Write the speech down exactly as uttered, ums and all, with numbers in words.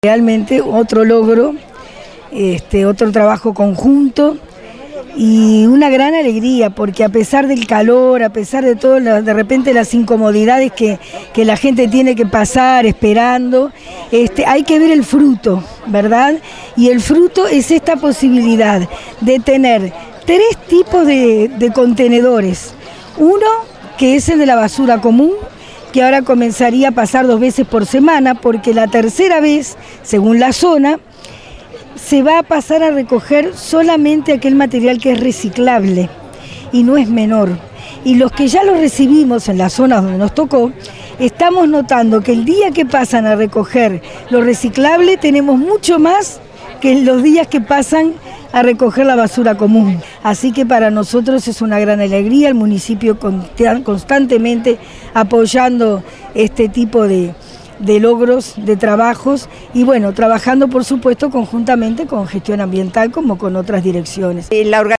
Realmente otro logro, este, otro trabajo conjunto y una gran alegría, porque a pesar del calor, a pesar de todo, de repente las incomodidades que, que la gente tiene que pasar esperando, este, hay que ver el fruto, ¿verdad? Y el fruto es esta posibilidad de tener tres tipos de, de contenedores. Uno, que es el de la basura común, que ahora comenzaría a pasar dos veces por semana, porque la tercera vez, según la zona, se va a pasar a recoger solamente aquel material que es reciclable y no es menor. Y los que ya lo recibimos en las zonas donde nos tocó, estamos notando que el día que pasan a recoger lo reciclable tenemos mucho más que los días que pasan a recoger la basura común. Así que para nosotros es una gran alegría, el municipio constantemente apoyando este tipo de, de logros, de trabajos y bueno, trabajando por supuesto conjuntamente con gestión ambiental como con otras direcciones. La